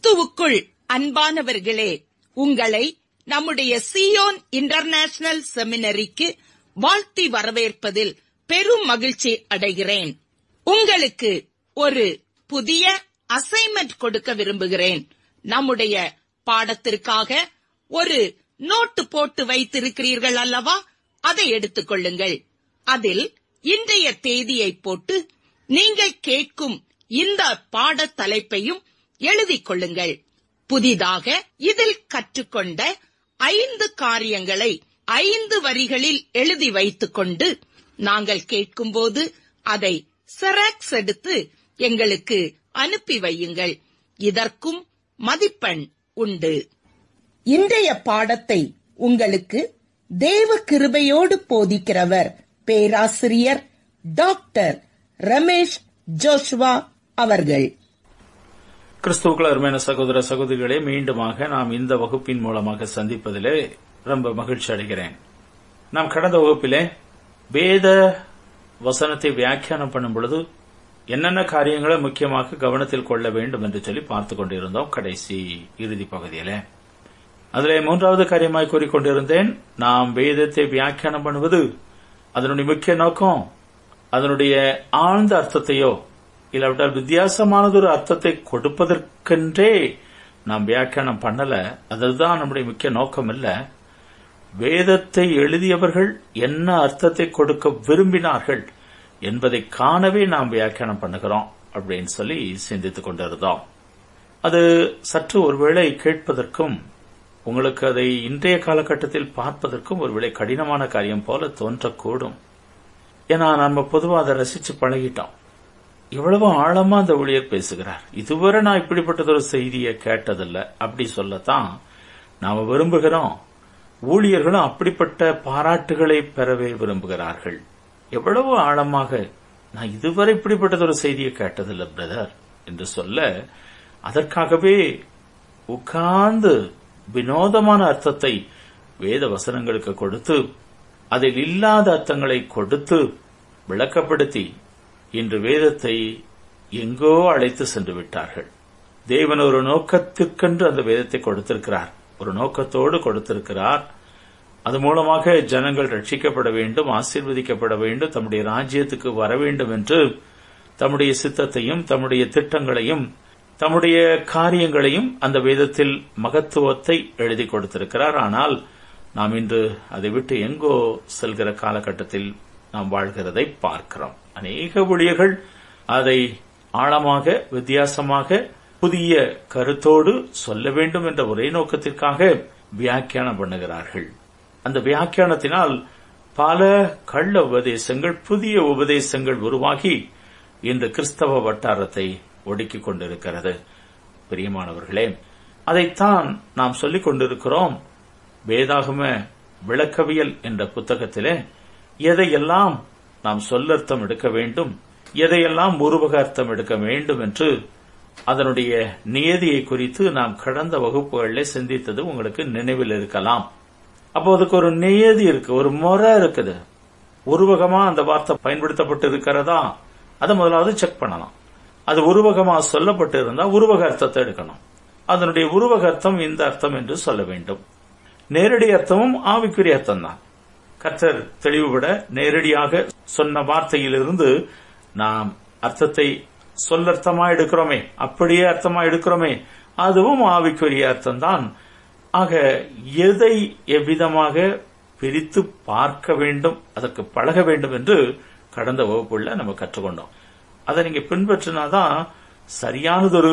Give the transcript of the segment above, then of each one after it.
கிறிஸ்துவுக்குள் அன்பானவர்களே, உங்களை நம்முடைய சியோன் இன்டர்நேஷனல் செமினரிக்கு வாழ்த்தி வரவேற்பதில் பெரும் மகிழ்ச்சி அடைகிறேன். உங்களுக்கு ஒரு புதிய அசைன்மெண்ட் கொடுக்க விரும்புகிறேன். நம்முடைய பாடத்திற்காக ஒரு நோட்டு போட்டு வைத்திருக்கிறீர்கள் அல்லவா? அதை எடுத்துக் கொள்ளுங்கள். அதில் இன்றைய தேதியை போட்டு நீங்கள் கேட்கும் இந்த பாட தலைப்பையும் எழுதிக் கொள்ளுங்கள். புதிதாக இதில் கற்றுக்கொண்ட 5 காரியங்களை 5 வரிகளில் எழுதி வைத்துக் கொண்டு நாங்கள் கேட்கும்போது அதை செராக்ஸ் எடுத்து எங்களுக்கு அனுப்பி வையுங்கள். இதற்கும் மதிப்பெண் உண்டு. இன்றைய பாடத்தை உங்களுக்கு தேவ கிருபையோடு போதிக்கிறவர் பேராசிரியர் டாக்டர் ரமேஷ் ஜோஷுவா அவர்கள். கிறிஸ்துவுக்குள் அருமையான சகோதர சகோதரிகளே, மீண்டுமாக நாம் இந்த வகுப்பின் மூலமாக சந்திப்பதிலே ரொம்ப மகிழ்ச்சி அடைகிறேன். நாம் கடந்த வகுப்பிலே வேத வசனத்தை வியாக்கியானம் பண்ணும் பொழுது என்னென்ன காரியங்களை முக்கியமாக கவனத்தில் கொள்ள வேண்டும் என்று சொல்லி பார்த்துக் கொண்டிருந்தோம். கடைசி இறுதி பகுதியில அதிலே 3வது காரியமாய் கூறிக்கொண்டிருந்தேன். நாம் வேதத்தை வியாக்கியானம் பண்ணுவது அதனுடைய முக்கிய நோக்கம் அதனுடைய ஆழ்ந்த அர்த்தத்தையோ இல்லாவிட்டால் வித்தியாசமானதொரு அர்த்தத்தை கொடுப்பதற்கென்றே நாம் வியாக்கியானம் பண்ணல. அதுதான் நம்முடைய முக்கிய நோக்கம் இல்ல. வேதத்தை எழுதியவர்கள் என்ன அர்த்தத்தை கொடுக்க விரும்பினார்கள் என்பதை காணவே நாம் வியாக்கியானம் பண்ணுகிறோம் அப்படின்னு சொல்லி சிந்தித்துக் கொண்டிருந்தோம். அது சற்று ஒருவேளை கேட்பதற்கும் உங்களுக்கு அதை இன்றைய காலகட்டத்தில் பார்ப்பதற்கும் ஒருவேளை கடினமான காரியம் போல தோன்றக்கூடும். ஏன்னா நம்ம பொதுவாக அதை ரசிச்சு பழகிட்டோம். எவ்வளவு ஆழமா அந்த ஊழியர் பேசுகிறார், இதுவரை நான் இப்படிப்பட்டதொரு செய்தியை கேட்டதில்லை அப்படி சொல்லத்தான் நாம விரும்புகிறோம். ஊழியர்களும் அப்படிப்பட்ட பாராட்டுகளை பெறவே விரும்புகிறார்கள். எவ்வளவு ஆழமாக நான் இதுவரை இப்படிப்பட்டதொரு செய்தியை கேட்டதில்லை பிரதர் என்று சொல்ல, அதற்காகவே உட்கார்ந்து வினோதமான அர்த்தத்தை வேத வசனங்களுக்கு கொடுத்து அதில் இல்லாத அர்த்தங்களை கொடுத்து விளக்கப்படுத்தி இன்று வேதத்தை எங்கோ அழைத்து சென்று விட்டார்கள். தேவன் ஒரு நோக்கத்திற்கென்று அந்த வேதத்தை கொடுத்திருக்கிறார், ஒரு நோக்கத்தோடு கொடுத்திருக்கிறார். அது மூலமாக ஜனங்கள் ரட்சிக்கப்பட வேண்டும், ஆசீர்வதிக்கப்பட வேண்டும், தம்முடைய ராஜ்யத்துக்கு வர வேண்டும் என்று தம்முடைய சித்தத்தையும் தம்முடைய திட்டங்களையும் தம்முடைய காரியங்களையும் அந்த வேதத்தில் மகத்துவத்தை எழுதி கொடுத்திருக்கிறார். ஆனால் நாம் இன்று அதை விட்டு எங்கோ செல்கிற காலகட்டத்தில் நாம் வாழ்கிறதை பார்க்கிறோம். அநேக ஊழியர்கள் அதை ஆழமாக வித்தியாசமாக புதிய கருத்தோடு சொல்ல வேண்டும் என்ற ஒரே நோக்கத்திற்காக வியாக்கியானம் பண்ணுகிறார்கள். அந்த வியாக்கியானத்தினால் பல கள்ள உபதேசங்கள், புதிய உபதேசங்கள் உருவாகி இன்று கிறிஸ்தவ வட்டாரத்தை ஒடுக்கிக் கொண்டிருக்கிறது. பிரியமானவர்களே, அதைத்தான் நாம் சொல்லிக் கொண்டிருக்கிறோம். வேதாகம விளக்கவியல் என்ற புத்தகத்திலே எதையெல்லாம் நாம் சொல்லர்த்தம் எடுக்க வேண்டும், எதையெல்லாம் உருவக அர்த்தம் எடுக்க வேண்டும் என்று அதனுடைய நியதியை குறித்து நாம் கடந்த வகுப்புகளில் சிந்தித்தது உங்களுக்கு நினைவில் இருக்கலாம். அப்போ அதுக்கு ஒரு நியதி இருக்கு, ஒரு முறை இருக்குது. உருவகமா அந்த வார்த்தை பயன்படுத்தப்பட்டு இருக்கிறதா அதை முதலாவது செக் பண்ணலாம். அது உருவகமா சொல்லப்பட்டு இருந்தா உருவக அர்த்தத்தை எடுக்கணும். அதனுடைய உருவக அர்த்தம் இந்த அர்த்தம் என்று சொல்ல வேண்டும். நேரடி அர்த்தமும் ஆவிக்குரிய அர்த்தம் தான். கர்த்தர் தெளிவுபட நேரடியாக சொன்ன வார்த்தையிலிருந்து நாம் அர்த்தத்தை சொல்லர்த்தமா எடுக்கிறோமே, அப்படியே அர்த்தமா எடுக்கிறோமே, அதுவும் ஆவிக்குரிய அர்த்தம் தான். ஆக எதை எவ்விதமாக பிரித்து பார்க்க வேண்டும், அதற்கு பழக வேண்டும் என்று கடந்த வகுப்புள்ள நம்ம கற்றுக்கொண்டோம். அதை நீங்க பின்பற்றினாதான் சரியானதொரு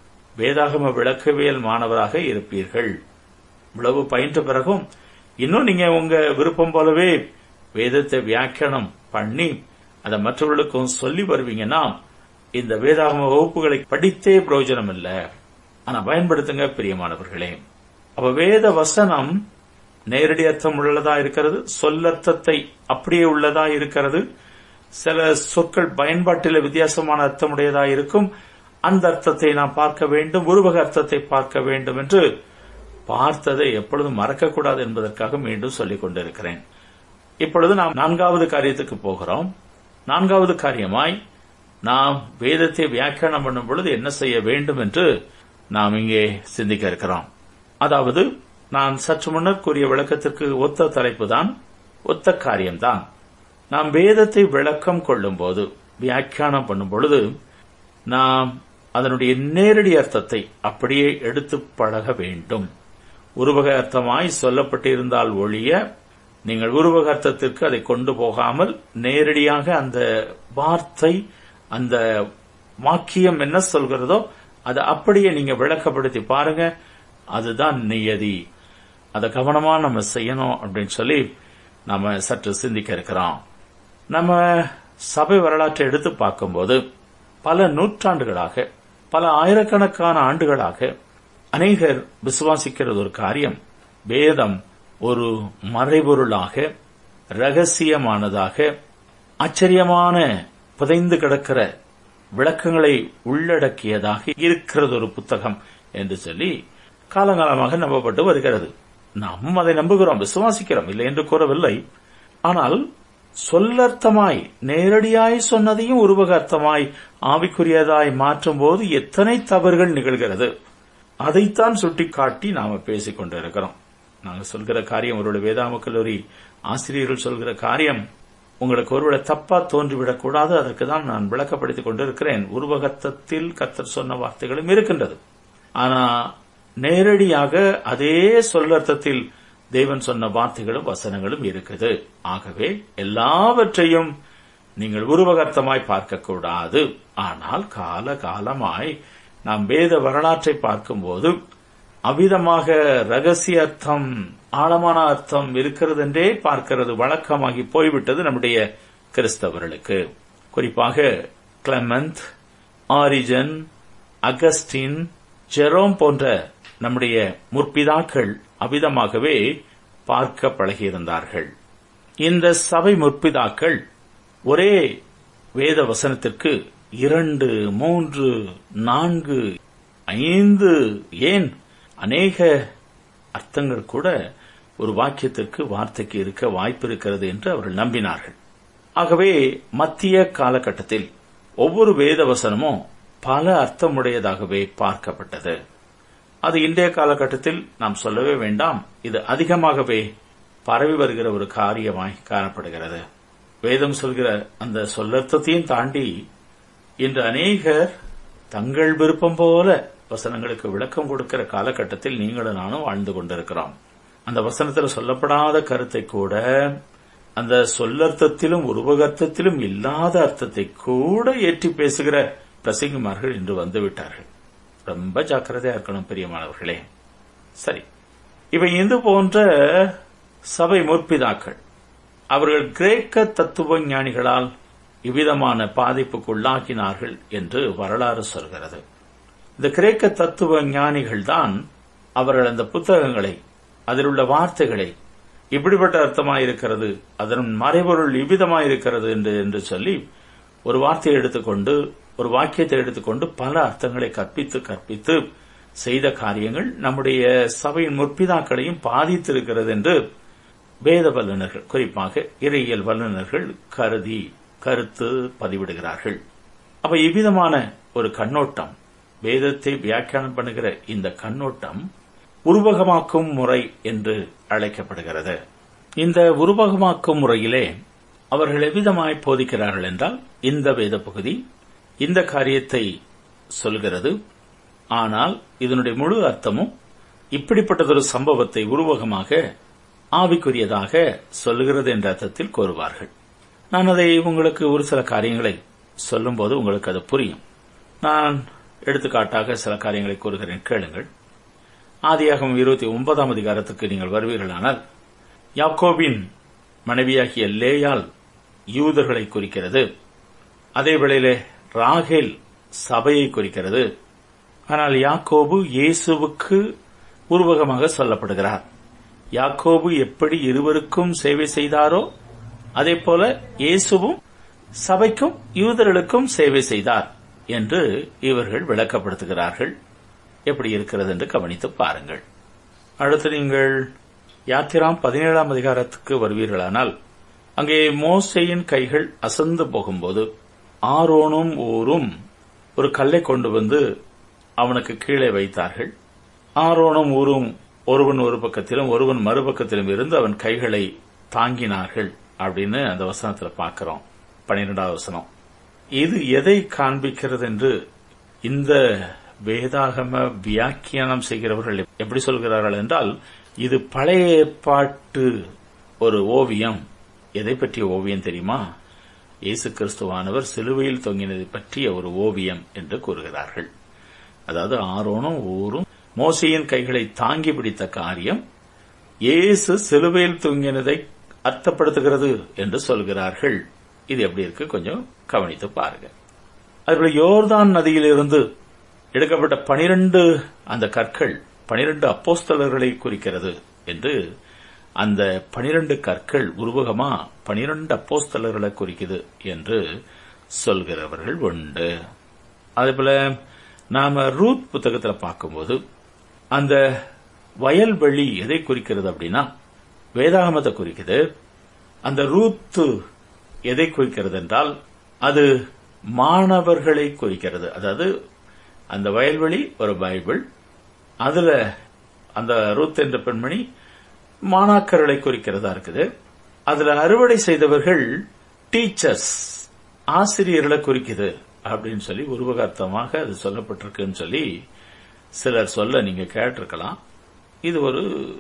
வேதாகம விளக்கவியல் மாணவராக இருப்பீர்கள். இவ்வளவு பயின்ற பிறகும் இன்னும் நீங்க உங்க விருப்பம் போலவே வேதத்தை வியாக்கியானம் பண்ணி அதை மற்றவர்களுக்கும் சொல்லி வருவீங்கன்னா இந்த வேதாகம வகுப்புகளை படித்தே பிரயோஜனம் இல்லை. ஆனா பயன்படுத்துங்க பிரியமானவர்களே. அப்ப வேத வசனம் நேரடி அர்த்தம் உள்ளதா இருக்கிறது, சொல்லர்த்தத்தை அப்படியே உள்ளதா இருக்கிறது. சில சொற்கள் பயன்பாட்டில் வித்தியாசமான அர்த்தமுடையதா இருக்கும். அந்த அர்த்தத்தை நாம் பார்க்க வேண்டும், உருவக அர்த்தத்தை பார்க்க வேண்டும் என்று பார்த்ததை எப்பொழுதும் மறக்கக்கூடாது என்பதற்காக மீண்டும் சொல்லிக் கொண்டிருக்கிறேன். இப்பொழுது நாம் 4வது காரியத்துக்கு போகிறோம். 4வது காரியமாய் நாம் வேதத்தை வியாக்கியானம் பண்ணும் பொழுது என்ன செய்ய வேண்டும் என்று நாம் இங்கே சிந்திக்க இருக்கிறோம். அதாவது நான் சற்று முன்னர் கூறிய விளக்கத்திற்கு ஒத்த தலைப்புதான், ஒத்த காரியம்தான். நாம் வேதத்தை விளக்கம் கொள்ளும் போது, வியாக்கியானம் பண்ணும் பொழுது, நாம் அதனுடைய நேரடி அர்த்தத்தை அப்படியே எடுத்து பழக வேண்டும். உருவக அர்த்தமாய் சொல்லப்பட்டிருந்தால் ஒழிய நீங்கள் உருவக அர்த்தத்திற்கு அதை கொண்டு போகாமல் நேரடியாக அந்த வார்த்தை, அந்த வாக்கியம் என்ன சொல்கிறதோ அதை அப்படியே நீங்க விளக்கப்படுத்தி பாருங்க. அதுதான் நியதி. அதை கவனமா நம்ம செய்யணும் அப்படின்னு சொல்லி நாம சற்று சிந்திக்க இருக்கிறோம். நம்ம சபை வரலாற்றை எடுத்து பார்க்கும்போது பல நூற்றாண்டுகளாக, பல ஆயிரக்கணக்கான ஆண்டுகளாக அநேகர் விசுவாசிக்கிறது ஒரு காரியம், வேதம் ஒரு மறைபொருளாக, ரகசியமானதாக, ஆச்சரியமான புதைந்து கிடக்கிற விளக்கங்களை உள்ளடக்கியதாக இருக்கிறது ஒரு புத்தகம் என்று சொல்லி காலங்காலமாக நம்பப்பட்டு வருகிறது. நாம் அதை நம்புகிறோம், விசுவாசிக்கிறோம், இல்லை என்று கூறவில்லை. ஆனால் சொல்லர்த்தமாய் நேரடியாய் சொன்னதையும் உருவக அர்த்தமாய் ஆவிக்குரியதாய் மாற்றும் போது எத்தனை தவறுகள் நிகழ்கிறது, அதைத்தான் சுட்டிக்காட்டி நாம பேசிக் கொண்டிருக்கிறோம். நாங்கள் சொல்கிற காரியம், ஒருவேளை வேதாம கல்லூரி ஆசிரியர்கள் சொல்கிற காரியம் உங்களுக்கு ஒருவேளை தப்பா தோன்றிவிடக் கூடாது, அதற்கு தான் நான் விளக்கப்படுத்திக் கொண்டிருக்கிறேன். உருவகத்தில் கர்த்தர் சொன்ன வார்த்தைகளும் இருக்கின்றது. ஆனா நேரடியாக அதே சொல்லர்த்தத்தில் தேவன் சொன்ன வார்த்தைகளும் வசனங்களும் இருக்குது. ஆகவே எல்லாவற்றையும் நீங்கள் உருவகர்த்தமாய் பார்க்கக்கூடாது. ஆனால் கால காலமாய் நாம் வேத வரலாற்றை பார்க்கும்போது அவ்விதமாக ரகசிய அர்த்தம், ஆழமான அர்த்தம் இருக்கிறது என்றே பார்க்கிறது வழக்கமாகி போய்விட்டது நம்முடைய கிறிஸ்தவர்களுக்கு. குறிப்பாக கிளெமெண்ட், ஆரிஜன், அகஸ்டின், ஜெரோம் போன்ற நம்முடைய முற்பிதாக்கள் அவ்விதமாகவே பார்க்க பழகியிருந்தார்கள். இந்த சபை முற்பிதாக்கள் ஒரே வேத வசனத்திற்கு 2, 3, 4, 5 ஏன் அநேக அர்த்தங்கள் கூட ஒரு வாக்கியத்திற்கு, வார்த்தைக்கு இருக்க வாய்ப்பு இருக்கிறது என்று அவர்கள் நம்பினார்கள். ஆகவே மத்திய காலகட்டத்தில் ஒவ்வொரு வேத வசனமும் பல அர்த்தமுடையதாகவே பார்க்கப்பட்டது. அது இன்றைய காலகட்டத்தில் நாம் சொல்லவே வேண்டாம், இது அதிகமாகவே பரவி வருகிற ஒரு காரியமாய் காணப்படுகிறது. வேதம் சொல்கிற அந்த சொல்லர்த்தத்தையும் தாண்டி இன்று அநேகர் தங்கள் விருப்பம் போல வசனங்களுக்கு விளக்கம் கொடுக்கிற காலகட்டத்தில் நீங்களும் நானும் வாழ்ந்து கொண்டிருக்கிறோம். அந்த வசனத்தில் சொல்லப்படாத கருத்தை கூட, அந்த சொல்லர்த்தத்திலும் உருவகர்த்தத்திலும் இல்லாத அர்த்தத்தை கூட ஏற்றி பேசுகிற பிரசங்கிமார்கள் இன்று வந்துவிட்டார்கள். ரொம்ப ஜாக்கிரதையா இருக்கணும் பிரியமானவர்களே. சரி, இவை இது போன்ற சபை முற்பிதாக்கள் அவர்கள் கிரேக்க தத்துவ ஞானிகளால் இவ்விதமான பாதிப்புக்குள்ளாக்கினார்கள் என்று வரலாறு சொல்கிறது. இந்த கிரேக்க தத்துவ ஞானிகள் தான் அவர்கள் அந்த புத்தகங்களை, அதில் உள்ள வார்த்தைகளை இப்படிப்பட்ட அர்த்தமாயிருக்கிறது, அதன் மறைபொருள் இவ்விதமாயிருக்கிறது என்று சொல்லி ஒரு வார்த்தையை எடுத்துக்கொண்டு, ஒரு வாக்கியத்தை எடுத்துக்கொண்டு பல அர்த்தங்களை கற்பித்து செய்த காரியங்கள் நம்முடைய சபையின் முற்பிதாக்களையும் பாதித்திருக்கிறது என்று வேத வல்லுநர்கள், குறிப்பாக இறையியல் வல்லுநர்கள் கருத்து பதிவிடுகிறார்கள். அப்ப இவ்விதமான ஒரு கண்ணோட்டம், வேதத்தை வியாக்கியானம் பண்ணுகிற இந்த கண்ணோட்டம் உருவகமாக்கும் முறை என்று அழைக்கப்படுகிறது. இந்த உருவகமாக்கும் முறையிலே அவர்கள் எவ்விதமாய் போதிக்கிறார்கள் என்றால், இந்த வேத பகுதி இந்த காரியத்தை சொல்கிறது, ஆனால் இதனுடைய முழு அர்த்தமும் இப்படிப்பட்டதொரு சம்பவத்தை உருவகமாக ஆவிக்குரியதாக சொல்லுகிறது என்ற அர்த்தத்தில் கூறுவார்கள். நான் அதை உங்களுக்கு ஒரு சில காரியங்களை சொல்லும்போது உங்களுக்கு அது புரியும். நான் எடுத்துக்காட்டாக சில காரியங்களை கூறுகிறேன், கேளுங்கள். ஆதியாகமம் 29ஆம் அதிகாரத்துக்கு நீங்கள் வருவீர்களானால், யாக்கோபின் மனைவியாகிய லேயாள் யூதர்களை குறிக்கிறது. அதே வேளையிலே ராகேல் சபையை குறிக்கிறது. ஆனால் யாக்கோபு இயேசுவுக்கு உருவகமாக சொல்லப்படுகிறார். யாக்கோபு எப்படி இருவருக்கும் சேவை செய்தாரோ அதே போல இயேசுவும் சபைக்கும் யூதர்களுக்கும் சேவை செய்தார் என்று இவர்கள் விளக்கப்படுத்துகிறார்கள். எப்படி இருக்கிறது என்று கவனித்து பாருங்கள். அடுத்து நீங்கள் யாத்திராம் 17ஆம் அதிகாரத்துக்கு வருவீர்களானால், அங்கே மோசேயின் கைகள் அசந்து போகும்போது ஆரோனும் ஊரும் ஒரு கல்லை கொண்டு வந்து அவனுக்கு கீழே வைத்தார்கள். ஆரோனும் ஊரும் ஒருவன் ஒரு பக்கத்திலும் ஒருவன் மறுபக்கத்திலும் இருந்து அவன் கைகளை தாங்கினார்கள் அப்படின்னு அந்த வசனத்துல பார்க்கிறோம். 12வது வசனம். இது எதை காண்பிக்கிறது என்று இந்த வேதாகம வியாக்கியானம் செய்கிறவர்கள் எப்படி சொல்கிறார்கள் என்றால், இது பழைய ஏற்பாட்டு ஒரு ஓவியம். எதை பற்றிய ஓவியம் தெரியுமா? இயேசு கிறிஸ்துவானவர் சிலுவையில் தொங்கினதை பற்றிய ஒரு ஓவியம் என்று கூறுகிறார்கள். அதாவது ஆரோனும் ஊரும் மோசேயின் கைகளை தாங்கி பிடித்த காரியம் இயேசு சிலுவையில் தொங்கினதை அர்த்தப்படுத்துகிறது என்று சொல்கிறார்கள். இது எப்படி இருக்கு கொஞ்சம் கவனித்து பாருங்க. அதுபோல யோர்தான் நதியிலிருந்து எடுக்கப்பட்ட 12 அந்த கற்கள் 12 அப்போஸ்தலர்களை குறிக்கிறது என்று, அந்த 12 கற்கள் உருவகமா 12 அப்போஸ்தலர்களை குறிக்குது என்று சொல்கிறவர்கள் உண்டு. அதேபோல நாம ரூத் புத்தகத்தில் பார்க்கும்போது அந்த வயல்வெளி எதை குறிக்கிறது அப்படின்னா வேதாகமத்தை குறிக்குது. அந்த ரூத்து எதை குறிக்கிறது என்றால் அது மாணவர்களை குறிக்கிறது. அதாவது அந்த வயல்வெளி ஒரு பைபிள், அதுல அந்த ரூத் என்ற பெண்மணி மாணாக்கர்களை குறிக்கிறதா இருக்குது. அதுல அறுவடை செய்தவர்கள் டீச்சர்ஸ், ஆசிரியர்களை குறிக்குது அப்படின்னு சொல்லி உருவகார்த்தமாக அது சொல்லப்பட்டிருக்குன்னு சொல்லி சிலர் சொல்ல நீங்க கேட்டிருக்கலாம். இது ஒரு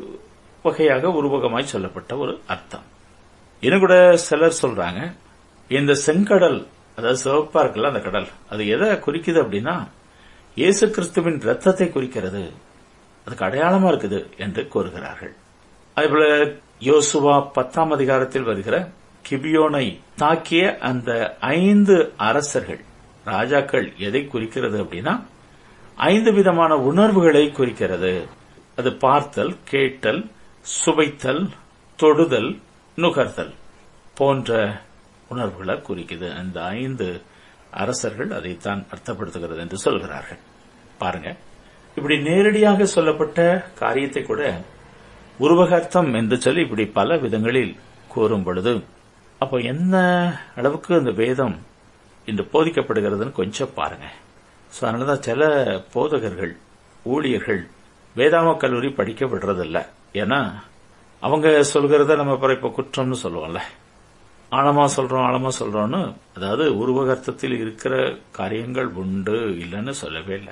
வகையாக உருவகமாய் சொல்லப்பட்ட ஒரு அர்த்தம். இன்னும் கூட சிலர் சொல்றாங்க, இந்த செங்கடல், அதாவது சிவப்பா இருக்குல்ல அந்த கடல், அது எதை குறிக்குது அப்படின்னா இயேசு கிறிஸ்துவின் ரத்தத்தை குறிக்கிறது, அதுக்கு அடையாளமா இருக்குது என்று கூறுகிறார்கள். அதேபோல யோசுவா 10ஆம் அதிகாரத்தில் வருகிற கிபியோனை தாக்கிய அந்த 5 அரசர்கள், ராஜாக்கள் எதை குறிக்கிறது அப்படின்னா 5 விதமான உணர்வுகளை குறிக்கிறது. அது பார்த்தல், கேட்டல், சுவைத்தல், தொடுதல், நுகர்தல் போன்ற உணர்வுகளை குறிக்குது. அந்த 5 அரசர்கள் அதைத்தான் அர்த்தப்படுத்துகிறது என்று சொல்கிறார்கள். பாருங்க, இப்படி நேரடியாக சொல்லப்பட்ட காரியத்தை கூட உருவகார்த்தம் என்று சொல்லி இப்படி பல விதங்களில் கூறும் பொழுது, அப்போ என்ன அளவுக்கு அந்த வேதம் இன்று போதிக்கப்படுகிறதுன்னு கொஞ்சம் பாருங்க. அதனாலதான் சில போதகர்கள், ஊழியர்கள் வேதாகம கல்லூரி படிக்க விடுறதில்ல. ஏன்னா அவங்க சொல்கிறத நம்ம இப்ப குற்றம்னு சொல்லுவோம்ல, ஆழமா சொல்றோம்னு. அதாவது உருவகர்த்தத்தில் இருக்கிற காரியங்கள் உண்டு, இல்லைன்னு சொல்லவே இல்லை.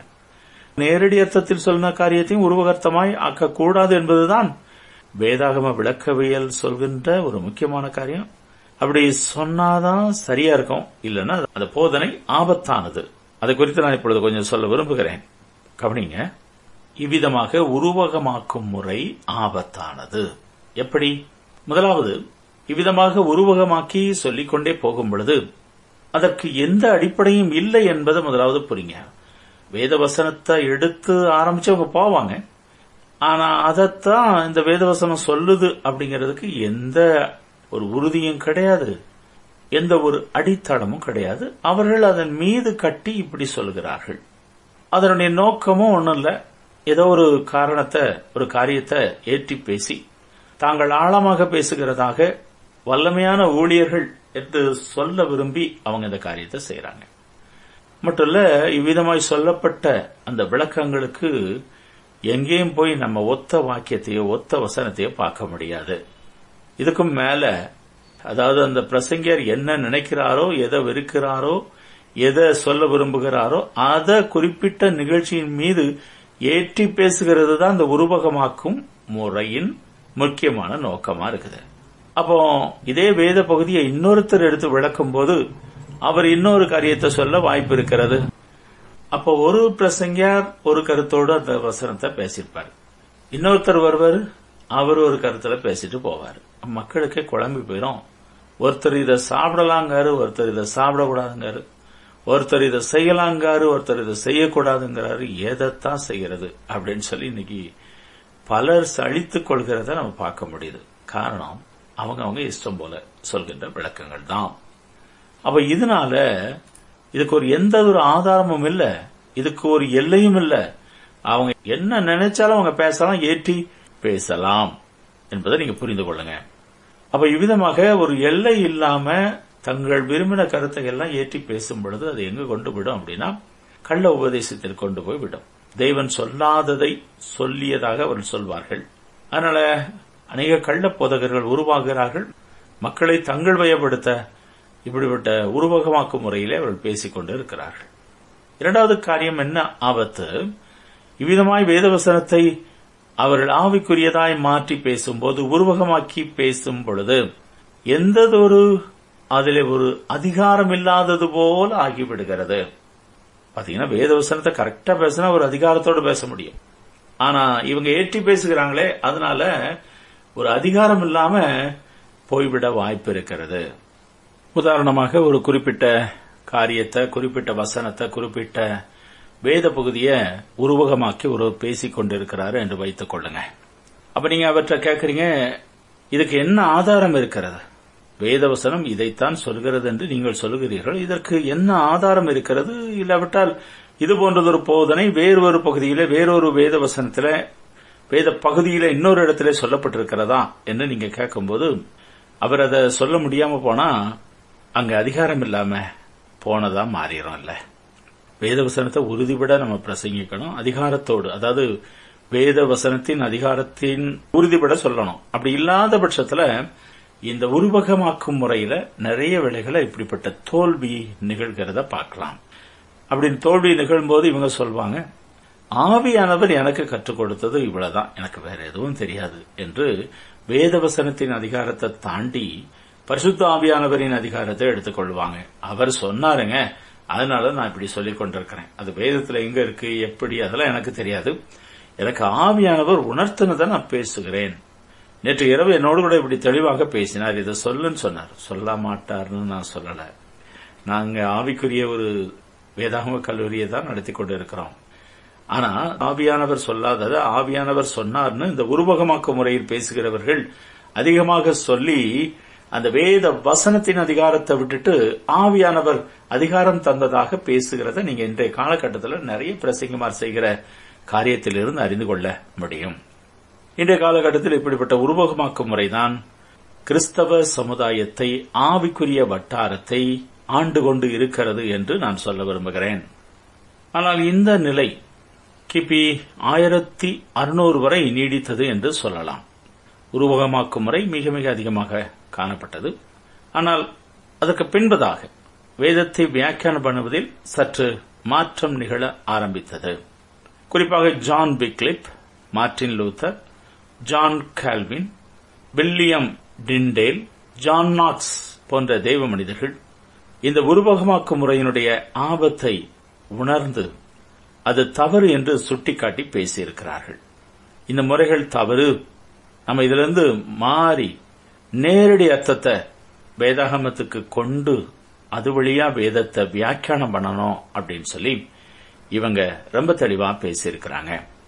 நேரடி அர்த்தத்தில் சொன்ன காரியத்தையும் உருவகர்த்தமாய் ஆக்கக்கூடாது என்பதுதான் வேதாகம விளக்கவியல் சொல்கின்ற ஒரு முக்கியமான காரியம். அப்படி சொன்னாதான் சரியா இருக்கும், இல்லைன்னா அந்த போதனை ஆபத்தானது. அதை குறித்து நான் இப்பொழுது கொஞ்சம் சொல்ல விரும்புகிறேன். கவனிங்க, இவ்விதமாக உருவகமாக்கும் முறை ஆபத்தானது. எப்படி? முதலாவது, இவ்விதமாக உருவகமாக்கி சொல்லிக்கொண்டே போகும் பொழுது அதற்கு எந்த அடிப்படையும் இல்லை என்பதை முதலாவது புரியுங்க. வேதவசனத்தை எடுத்து ஆரம்பிச்சவங்க போவாங்க, ஆனா அதைத்தான் இந்த வேதவசனம் சொல்லுது அப்படிங்கிறதுக்கு எந்த ஒரு உறுதியும் கிடையாது, எந்த ஒரு அடித்தளமும் கிடையாது. அவர்கள் அதன் மீது கட்டி இப்படி சொல்கிறார்கள். அதனுடைய நோக்கமும் ஒன்றும் இல்லை, ஏதோ ஒரு காரணத்தை, ஒரு காரியத்தை ஏற்றி பேசி தாங்கள் ஆழமாக பேசுகிறதாக வல்லமையான ஊழியர்கள் என்று சொல்ல விரும்பி அவங்க இந்த காரியத்தை செய்யறாங்க. மட்டும் இல்ல, இவ்விதமாய் சொல்லப்பட்ட அந்த விளக்கங்களுக்கு எங்கேயும் போய் நம்ம ஒத்த வாக்கியத்தையோ ஒத்த வசனத்தையோ பார்க்க முடியாது. இதுக்கும் மேல, அதாவது அந்த பிரசங்கியர் என்ன நினைக்கிறாரோ, எதை வெறுக்கிறாரோ, எதை சொல்ல விரும்புகிறாரோ அதை குறிப்பிட்ட நிகழ்ச்சியின் மீது ஏற்றி பேசுகிறது தான் இந்த உருவகமாக்கும் முறையின் முக்கியமான நோக்கமா இருக்குது. அப்போ இதே வேத பகுதியை இன்னொருத்தர் எடுத்து விளக்கும் போது அவர் இன்னொரு காரியத்தை சொல்ல வாய்ப்பு இருக்கிறது. அப்போ ஒரு பிரசங்கியார் ஒரு கருத்தோடு அந்த வசனத்தை பேசியிருப்பார், இன்னொருத்தர் வருவார், அவர் ஒரு கருத்துல பேசிட்டு போவார். மக்களுக்கே குழம்பி போயிடும். ஒருத்தர் இதை சாப்பிடலாங்காரு, ஒருத்தர் இதை சாப்பிடக்கூடாதுங்காரு, ஒருத்தர் இதை செய்யலாங்காரு, ஒருத்தர் இதை செய்யக்கூடாதுங்கிறாரு. எதைத்தான் செய்கிறது அப்படின்னு சொல்லி இன்னைக்கு பலர் சலித்துக் கொள்கிறத நம்ம பார்க்க முடியுது. காரணம், அவங்க இஷ்டம் போல சொல்கின்ற விளக்கங்கள் தான். அப்ப இதனால இதுக்கு ஒரு எந்த ஒரு ஆதாரமும் இல்ல, இதுக்கு ஒரு எல்லையும் இல்ல. அவங்க என்ன நினைச்சாலும் அவங்க பேசலாம், ஏற்றி பேசலாம் என்பதை நீங்க புரிந்து கொள்ளுங்க. அப்ப இவ்விதமாக ஒரு எல்லை இல்லாம தங்கள் விரும்பின கருத்தை எல்லாம் ஏற்றி பேசும் பொழுது அது எங்க கொண்டு விடும் அப்படின்னா கள்ள உபதேசத்தில் கொண்டு போய் விடும். தேவன் சொல்லாததை சொல்லியதாக அவர்கள் சொல்வார்கள். அதனால அநேக கள்ள போதகர்கள் உருவாகிறார்கள். மக்களை தங்கள் வயப்படுத்த இப்படிப்பட்ட உருவகமாக்கும் முறையிலே அவர்கள் பேசிக் கொண்டு இருக்கிறார்கள். இரண்டாவது காரியம் என்ன ஆபத்து? இவ்விதமாய் வேதவசனத்தை அவர்கள் ஆவிக்குரியதாய் மாற்றி பேசும்போது, உருவகமாக்கி பேசும் பொழுது எந்ததொரு அதிலே ஒரு அதிகாரம் இல்லாதது போல ஆகிவிடுகிறது. பாத்தீங்கன்னா, வேதவசனத்தை கரெக்டா பேசினா ஒரு அதிகாரத்தோடு பேச முடியும். ஆனா இவங்க ஏற்றி பேசுகிறாங்களே, அதனால ஒரு அதிகாரம் இல்லாம போய்விட வாய்ப்பு இருக்கிறது. உதாரணமாக ஒரு குறிப்பிட்ட காரியத்தை, குறிப்பிட்ட வசனத்தை, குறிப்பிட்ட வேத பகுதியை உருவகமாக்கி ஒருவர் பேசிக் கொண்டிருக்கிறாரு என்று வைத்துக் கொள்ளுங்க. அப்ப நீங்க அவற்றை கேட்கறீங்க, இதுக்கு என்ன ஆதாரம் இருக்கிறது? வேதவசனம் இதைத்தான் சொல்கிறது என்று நீங்கள் சொல்லுகிறீர்கள், இதற்கு என்ன ஆதாரம் இருக்கிறது? இல்லாவிட்டால் இது போன்றதொரு போதனை வேறொரு பகுதியில, வேறொரு வேதவசனத்தில, வேத பகுதியில இன்னொரு இடத்திலே சொல்லப்பட்டிருக்கிறதா என்று நீங்க கேட்கும்போது, அவர் அதை சொல்ல முடியாம போனா அங்க அதிகாரம் இல்லாம போனதா மாறிடும். இல்ல, வேதவசனத்தை உறுதிபட நம்ம பிரசங்கிக்கணும், அதிகாரத்தோடு. அதாவது வேதவசனத்தின் அதிகாரத்தின் உறுதிபட சொல்லணும். அப்படி இல்லாத பட்சத்துல இந்த உருவகமாக்கும் முறையில நிறைய வேளைகளை இப்படிப்பட்ட தோல்வி நிகழ்கிறத பார்க்கலாம். அப்படி தோல்வி நிகழும்போது இவங்க சொல்வாங்க, ஆவியானவர் எனக்கு கற்றுக் கொடுத்தது இவ்வளவுதான், எனக்கு வேற எதுவும் தெரியாது என்று வேதவசனத்தின் அதிகாரத்தை தாண்டி பரிசுத்த ஆவியானவரின் அதிகாரத்தை எடுத்துக்கொள்வாங்க. அவர் சொன்னாருங்க, அதனால நான் இப்படி சொல்லிக் கொண்டிருக்கிறேன். அது வேதத்துல எங்க இருக்கு, எப்படி, அதெல்லாம் எனக்கு தெரியாது. எனக்கு ஆவியானவர் உணர்த்தினதை நான் பேசுகிறேன். நேற்று இரவு என்னோடு கூட இப்படி தெளிவாக பேசினார், இதை சொல்லுன்னு சொன்னார். சொல்ல மாட்டார்னு நான் சொல்லல. நாங்க ஆவிக்குரிய ஒரு வேதாகம கல்லூரியை தான் நடத்தி கொண்டு இருக்கிறோம். ஆனா ஆவியானவர் சொல்லாதது ஆவியானவர் சொன்னார்னு இந்த உருவகமாக்கும் முறையில் பேசுகிறவர்கள் அதிகமாக சொல்லி அந்த வேத வசனத்தின் அதிகாரத்தை விட்டுட்டு ஆவியானவர் அதிகாரம் தந்ததாக பேசுகிறத நீங்க இன்றைய காலகட்டத்தில் நிறைய பிரசங்கமார் செய்கிற காரியத்திலிருந்து அறிந்து கொள்ள முடியும். இன்றைய காலகட்டத்தில் இப்படிப்பட்ட உருவகமாக்கும் முறைதான் கிறிஸ்தவ சமுதாயத்தை, ஆவிக்குரிய வட்டாரத்தை ஆண்டு கொண்டு இருக்கிறது என்று நான் சொல்ல விரும்புகிறேன். ஆனால் இந்த நிலை கிபி 1600 வரை நீடித்தது என்று சொல்லலாம். உருவகமாக்கும் முறை மிக மிக அதிகமாக காணப்பட்டது. ஆனால் அதற்கு பின்பதாக வேதத்தை வியாக்கியானம் பண்ணுவதில் சற்று மாற்றம் நிகழ ஆரம்பித்தது. குறிப்பாக John Wycliffe, Martin Luther, John Calvin, William Tyndale, John Knox போன்ற தெய்வ மனிதர்கள் இந்த உருவகமாக்கும் முறையினுடைய ஆபத்தை உணர்ந்து அது தவறு என்று சுட்டிக்காட்டி பேசியிருக்கிறார்கள். இந்த முறைகள் தவறு, நம்ம இதிலிருந்து மாறி நேரடி அர்த்தத்தை வேதாகமத்துக்கு கொண்டு அது வழியா வேதத்தை வியாக்கியானம் பண்ணணும் அப்படின்னு சொல்லி இவங்க ரொம்ப தெளிவா பேசியிருக்கிறாங்க.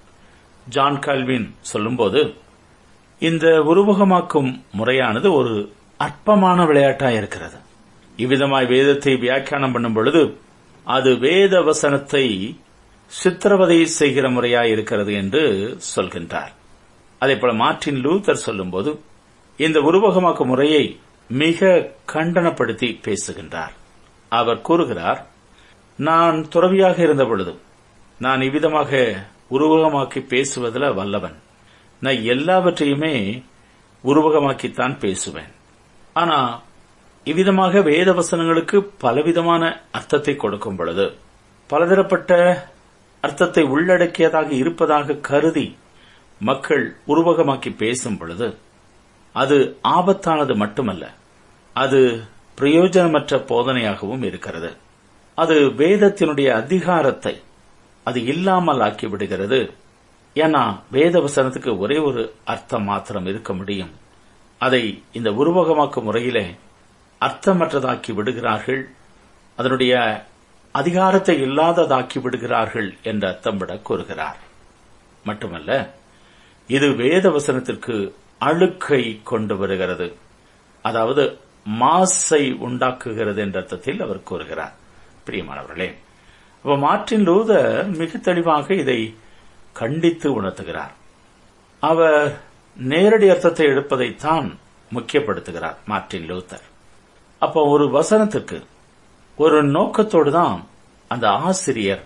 ஜான் கால்வின் சொல்லும்போது, இந்த உருவகமாக்கும் முறையானது ஒரு அற்பமான விளையாட்டா இருக்கிறது. இவ்விதமாய் வேதத்தை வியாக்கியானம் பண்ணும் பொழுது அது வேத வசனத்தை சித்திரவதை செய்கிற முறையாய் இருக்கிறது என்று சொல்கின்றார். அதேபோல மார்ட்டின் லூத்தர் சொல்லும்போது இந்த உருவகமாக்கும் முறையை மிக கண்டனப்படுத்தி பேசுகின்றார். அவர் கூறுகிறார், நான் துறவியாக இருந்த பொழுது நான் இவ்விதமாக உருவகமாக்கி பேசுவதில் வல்லவன். நான் எல்லாவற்றையுமே உருவகமாக்கித்தான் பேசுவேன். ஆனா இவ்விதமாக வேத வசனங்களுக்கு பலவிதமான அர்த்தத்தை கொடுக்கும் பொழுது, பலதரப்பட்ட அர்த்தத்தை உள்ளடக்கியதாக இருப்பதாக கருதி மக்கள் உருவகமாக்கி பேசும் பொழுது அது ஆபத்தானது மட்டுமல்ல, அது பிரயோஜனமற்ற போதனையாகவும் இருக்கிறது. அது வேதத்தினுடைய அதிகாரத்தை அது இல்லாமல் ஆக்கிவிடுகிறது. ஏன்னா வேத வசனத்துக்கு ஒரே ஒரு அர்த்தம் மாத்திரம் இருக்க முடியும். அதை இந்த உருவகமாக்கும் முறையிலே அர்த்தமற்றதாக்கி விடுகிறார்கள், அதனுடைய அதிகாரத்தை இல்லாததாக்கி விடுகிறார்கள் என்ற அர்த்தம் விட கூறுகிறார். மட்டுமல்ல, இது வேத வசனத்திற்கு அழுக்கை கொண்டு வருகிறது, அதாவது மாசை உண்டாக்குகிறது என்ற அர்த்தத்தில் அவர் கூறுகிறார். பிரியமானவர்களே, அப்ப மார்ட்டின் லூதர் மிக தெளிவாக இதை கண்டித்து உணர்த்துகிறார். அவர் நேரடி அர்த்தத்தை எடுப்பதைத்தான் முக்கியப்படுத்துகிறார் மார்ட்டின் லூதர். அப்போ ஒரு வசனத்துக்கு ஒரு நோக்கத்தோடு தான் அந்த ஆசிரியர்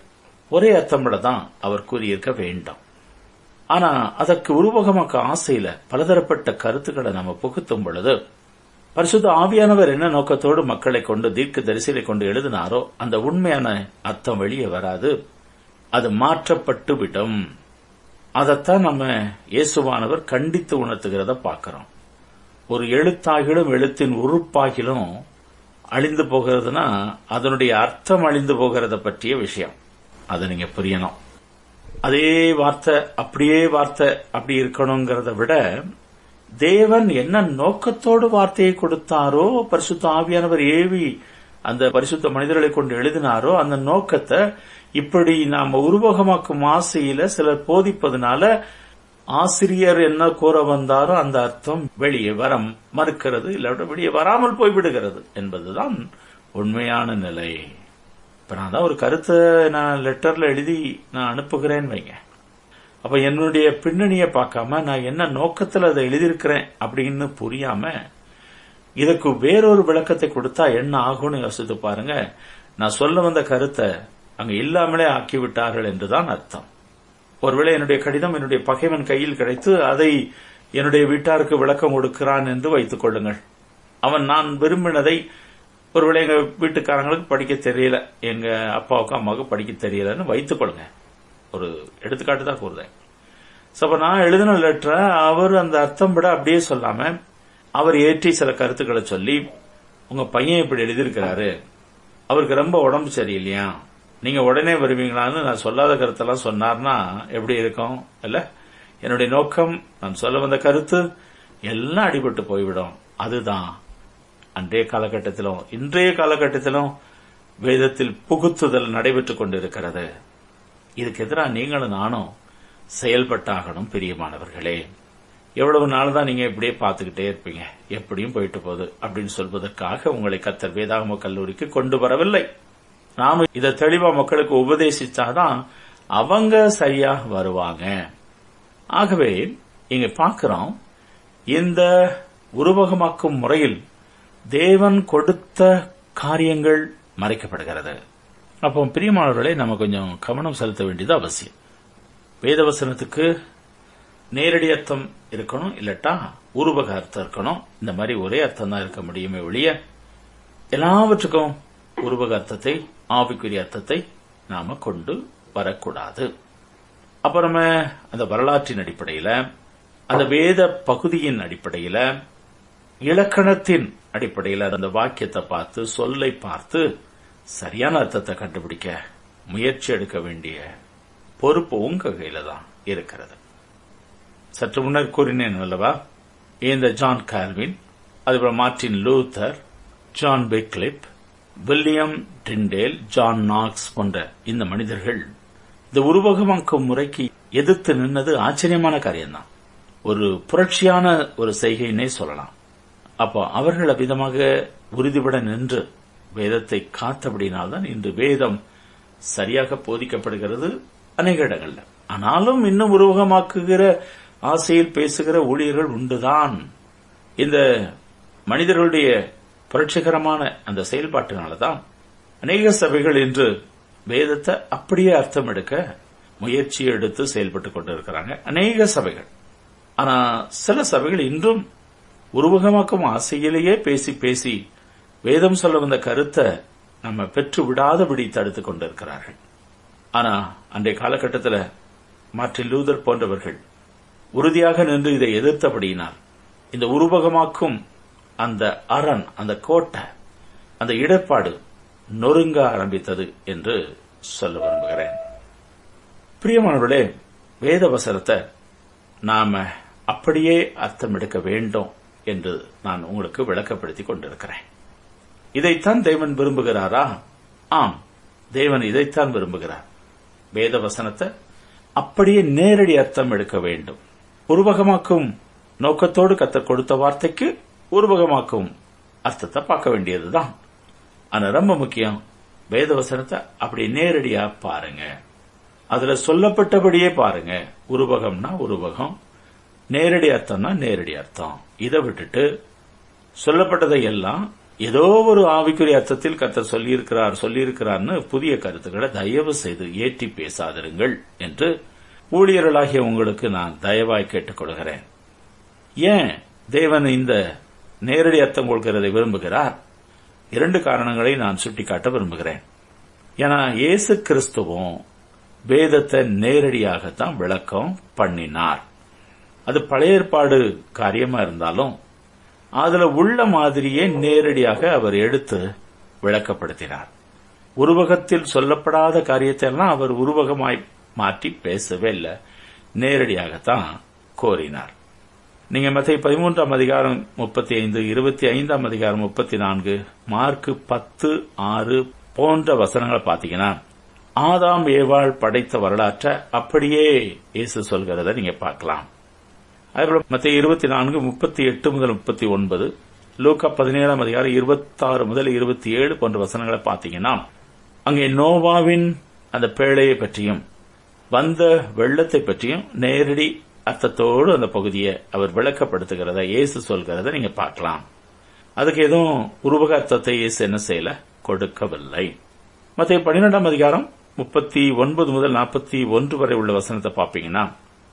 ஒரே அர்த்தமிட தான் அவர் கூறியிருக்க வேண்டும். ஆனா அதற்கு உருவகமாக்க ஆசையில பலதரப்பட்ட கருத்துக்களை நம்ம புகுத்தும் பொழுது பரிசுத்த ஆவியானவர் என்ன நோக்கத்தோடு மக்களை கொண்டு தீர்க்க தரிசனை கொண்டு எழுதினாரோ அந்த உண்மையான அர்த்தம் வெளியே வராது, அது மாற்றப்பட்டு விடும். அதைத்தான் நம்ம இயேசுவானவர் கண்டித்து உணர்த்துகிறத பார்க்கிறோம். ஒரு எழுத்தாகிலும் எழுத்தின் உறுப்பாகிலும் அழிந்து போகிறதுனா அதனுடைய அர்த்தம் அழிந்து போகிறத பற்றிய விஷயம். அதை நீங்க புரியணும். அதே வார்த்தை அப்படி இருக்கணுங்கிறத விட தேவன் என்ன நோக்கத்தோடு வார்த்தையை கொடுத்தாரோ, பரிசுத்த ஆவியானவர் ஏவி அந்த பரிசுத்த மனிதர்களை கொண்டு எழுதினாரோ அந்த நோக்கத்தை இப்படி நாம உருவகமாக்கும் ஆசையில சிலர் போதிப்பதனால ஆசிரியர் என்ன கூற வந்தாரோ அந்த அர்த்தம் வெளியே வர மறுக்கிறது, இல்லாவிட வெளியே வராமல் போய்விடுகிறது என்பதுதான் உண்மையான நிலை. இப்ப நான் தான் ஒரு கருத்தை நான் லெட்டர்ல எழுதி நான் அனுப்புகிறேன்னு வைங்க. அப்ப என்னுடைய பின்னணியை பார்க்காம நான் என்ன நோக்கத்தில் அதை எழுதியிருக்கிறேன் அப்படின்னு புரியாம இதற்கு வேறொரு விளக்கத்தை கொடுத்தா என்ன ஆகும்னு யோசித்து பாருங்க. நான் சொல்ல வந்த கருத்தை அங்க இல்லாமலே ஆக்கிவிட்டார்கள் என்றுதான் அர்த்தம். ஒருவேளை என்னுடைய கடிதம் என்னுடைய பகைவன் கையில் கிடைத்து அதை என்னுடைய வீட்டாருக்கு விளக்கம் கொடுக்கிறான் என்று வைத்துக் கொள்ளுங்கள். அவன் நான் விரும்பினதை ஒருவேளை எங்க வீட்டுக்காரங்களுக்கு படிக்க தெரியல, எங்க அப்பாவுக்கும் அம்மாவுக்கும் படிக்க தெரியலன்னு வைத்துக் கொள்ளுங்க. ஒரு எடுத்துக்காட்டு தான் கூறுறேன். அப்ப நான் எழுதின லெட்டரை அவர் அந்த அர்த்தம் விட அப்படியே சொல்லாம அவர் ஏற்றி சில கருத்துக்களை சொல்லி, உங்க பையன் இப்படி எழுதியிருக்கிறாரு, அவருக்கு ரொம்ப உடம்பு சரியில்லையா, நீங்க உடனே வருவீங்களான்னு நான் சொல்லாத கருத்தெல்லாம் சொன்னார்னா எப்படி இருக்கும் இல்ல? என்னுடைய நோக்கம், நான் சொல்ல வந்த கருத்து எல்லாம் அடிபட்டு போய்விடும். அதுதான் அன்றைய காலகட்டத்திலும் இன்றைய காலகட்டத்திலும் வேதத்தில் புகுத்துதல் நடைபெற்றுக் கொண்டிருக்கிறது. இதுக்கு எதிராக நீங்களும் நானும் செயல்பட்டாகணும். பிரியமானவர்களே, எவ்வளவு நாள் தான் நீங்க இப்படியே பார்த்துக்கிட்டே இருப்பீங்க, எப்படியும் போயிட்டு போகுது அப்படின்னு சொல்வதற்காக உங்களை கர்த்தர் வேதாகம கல்லூரிக்கு கொண்டு வரவில்லை. நாம இதை தெளிவா மக்களுக்கு உபதேசிச்சாதான் அவங்க சரியா வருவாங்க. ஆகவே இங்க பார்க்கிறோம், இந்த உருவகமாக்கும் முறையில் தேவன் கொடுத்த காரியங்கள் மறைக்கப்படுகிறது. அப்போ பிரியமானவர்களே, நம்ம கொஞ்சம் கவனம் செலுத்த வேண்டியது அவசியம். வேதவசனத்துக்கு நேரடி அர்த்தம் இருக்கணும், இல்லட்டா உருவக அர்த்தம் இருக்கணும். இந்த மாதிரி ஒரே அர்த்தம் தான் இருக்க முடியுமே ஒழிய எல்லாவற்றுக்கும் உருவக அர்த்தத்தை, ஆவிக்குரிய அர்த்தத்தை நாம கொண்டு வரக்கூடாது. அப்ப நம்ம அந்த வரலாற்றின் அடிப்படையில, அந்த வேத பகுதியின் அடிப்படையில, இலக்கணத்தின் அடிப்படையில் அந்த வாக்கியத்தை பார்த்து, சொல்லை பார்த்து சரியான அர்த்தத்தை கண்டுபிடிக்க முயற்சி எடுக்க வேண்டிய பொறுப்பு உங்க கையில தான் இருக்கிறது. சற்று முன்னர் கூறினேன் அல்லவா, இந்த ஜான் கால்வின், அதுபோல Martin Luther, John Wycliffe, William Tyndale, John Knox போன்ற இந்த மனிதர்கள் இந்த உருவகமாக்கும் முறைக்கு எதிர்த்து நின்னது ஆச்சரியமான காரியம்தான். ஒரு புரட்சியான ஒரு செய்கையினே சொல்லலாம். அப்போ அவர்கள் அவ்விதமாக உறுதிபட நின்று வேதத்தை காத்தபடினால்தான் இன்று வேதம் சரியாக போதிக்கப்படுகிறது அநேக இடங்கள்ல. ஆனாலும் இன்னும் உருவகமாக்குகிற ஆசையில் பேசுகிற ஊழியர்கள் உண்டுதான். இந்த மனிதர்களுடைய புரட்சிகரமான அந்த செயல்பாட்டினால்தான் அநேக சபைகள் இன்று வேதத்தை அப்படியே அர்த்தம் எடுக்க முயற்சி எடுத்து செயல்பட்டுக் கொண்டிருக்கிறாங்க, அநேக சபைகள். ஆனா சில சபைகள் இன்றும் உருவகமாக்கும் ஆசையிலேயே பேசி பேசி வேதம் சொல்ல வந்த கருத்தை நம்ம பெற்று விடாதபடி தடுத்துக் கொண்டிருக்கிறார்கள். ஆனா அன்றைய காலகட்டத்தில் மார்ட்டின் லூதர் போன்றவர்கள் உறுதியாக நின்று இதை எதிர்த்தபடியினால் இந்த உருவகமாக்கும் அந்த அரண், அந்த கோட்டை, அந்த இடர்பாடு நொறுங்க ஆரம்பித்தது என்று சொல்ல விரும்புகிறேன். பிரியமானவர்களே, வேத வசனத்தை நாம அப்படியே அர்த்தம் எடுக்க வேண்டும் என்று நான் உங்களுக்கு விளக்கப்படுத்திக் கொண்டிருக்கிறேன். இதைத்தான் தேவன் விரும்புகிறாரா? ஆம், தேவன் இதைத்தான் விரும்புகிறார். வேத வசனத்தை அப்படியே நேரடி அர்த்தம் எடுக்க வேண்டும். உருவகமாக்கும் நோக்கத்தோடு கர்த்தர் கொடுத்த வார்த்தைக்கு உருவகமாக்கும் அர்த்தத்தை பார்க்க வேண்டியதுதான். ஆனா ரொம்ப முக்கியம், வேத வசனத்தை அப்படி நேரடியா பாருங்க, அதுல சொல்லப்பட்டபடியே பாருங்க. உருவகம்னா உருவகம், நேரடி அர்த்தம்னா நேரடி அர்த்தம். இதை விட்டுட்டு சொல்லப்பட்டதை எல்லாம் ஏதோ ஒரு ஆவிக்குரிய அர்த்தத்தில் கர்த்தர் சொல்லியிருக்கிறார்னு புதிய கருத்துக்களை தயவு செய்து ஏற்றி பேசாதிருங்கள் என்று ஊழியர்களாகிய உங்களுக்கு நான் தயவாய் கேட்டுக்கொள்கிறேன். ஏன் தேவன் இந்த நேரடி அர்த்தம் கொடுக்கிறதை விரும்புகிறார்? 2 காரணங்களை நான் சுட்டிக்காட்ட விரும்புகிறேன். ஏன்னா இயேசு கிறிஸ்துவும் வேதத்தை நேரடியாகத்தான் விளக்கம் பண்ணினார். அது பழைய ஏற்பாடு காரியமா இருந்தாலும் அதுல உள்ள மாதிரியே நேரடியாக அவர் எடுத்து விளக்கப்படுத்தினார். உருவகத்தில் சொல்லப்படாத காரியத்தை எல்லாம் அவர் உருவகமாய் மாற்றி பேசவே இல்லை, நேரடியாகத்தான் கோரினார். நீங்க மத்தேயு 13ஆம் அதிகாரம் 35, 25ஆம் அதிகாரம் 34, மார்க் 10:6 போன்ற வசனங்களை பாத்தீங்கன்னா ஆதாம் ஏவாள் படைத்த வரலாற்றை அப்படியே இயேசு சொல்கிறத நீங்க பார்க்கலாம். அதேபோல மத்தேயு 24, 38 முதல் 39, லூக்கா 17ஆம் அதிகாரம் 26 முதல் 27 போன்ற வசனங்களை பாத்தீங்கன்னா அங்கே நோவாவின் அந்த பேழையை பற்றியும் வந்த வெள்ளத்தை பற்றியும் நேரடி அர்த்தத்தோடு அந்த பகுதியை அவர் விளக்கப்படுத்துகிறத இயேசு சொல்கிறத நீங்க பார்க்கலாம். அதுக்கு எதுவும் உருவக அர்த்தத்தை இயேசு என்ன செய்யல, கொடுக்கவில்லை. மத்தேயு 12ஆம் அதிகாரம் 39 முதல் 41 வரை உள்ள வசனத்தை பாப்பீங்கன்னா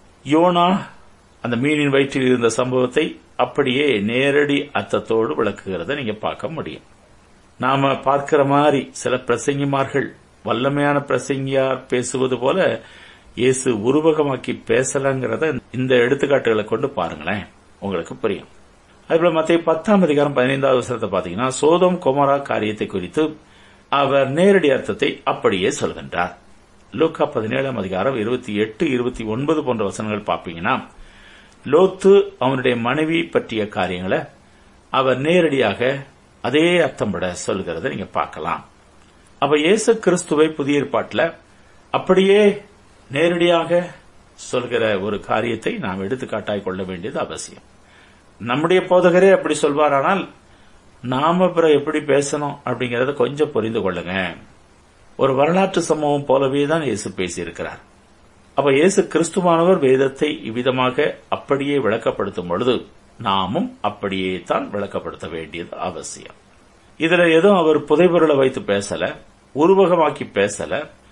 யோனா அந்த மீனின் வயிற்றில் இருந்த சம்பவத்தை அப்படியே நேரடி அர்த்தத்தோடு விளக்குகிறத நீங்க பார்க்க முடியும். நாம பார்க்கிற மாதிரி சில பிரசங்கிமார்கள் வல்லமையான பிரசங்கியார் பேசுவது போல இயேசு உருவகமாக்கி பேசலங்கிறத இந்த எடுத்துக்காட்டுகளை கொண்டு பாருங்களேன், உங்களுக்கு புரியும். அதேபோல மத்தேயு 10ஆம் அதிகாரம் 15வது வசனத்தை பாத்தீங்கன்னா சோதோம் கொமோரா காரியத்தை குறித்து அவர் நேரடி அர்த்தத்தை அப்படியே சொல்கின்றார். லூக்கா 17ஆம் அதிகாரம் 28, 29 போன்ற வசனங்கள் பாப்பீங்கன்னா லோத்து அவனுடைய மனைவி பற்றிய காரியங்களை அவர் நேரடியாக அதே அர்த்தம்பட சொல்கிறத நீங்க பார்க்கலாம். அப்ப இயேசு கிறிஸ்துவை புதிய ஏற்பாட்டில் அப்படியே நேரடியாக சொல்கிற ஒரு காரியத்தை நாம் எடுத்துக்காட்டாய் கொள்ள வேண்டியது அவசியம். நம்முடைய போதகரே அப்படி சொல்வாரானால் நாம அப்புறம் எப்படி பேசணும் அப்படிங்கறத கொஞ்சம் புரிந்து கொள்ளுங்க. ஒரு வரலாற்று சம்பவம் போலவே தான் இயேசு பேசியிருக்கிறார். அப்ப இயேசு கிறிஸ்துவானவர் வேதத்தை இவ்விதமாக அப்படியே விளக்கப்படுத்தும் பொழுது நாமும் அப்படியே தான் விளக்கப்படுத்த வேண்டியது அவசியம். இதுல எதுவும் அவர் புதைபொருளை வைத்து பேசல, உருவகமாக்கி பேசல,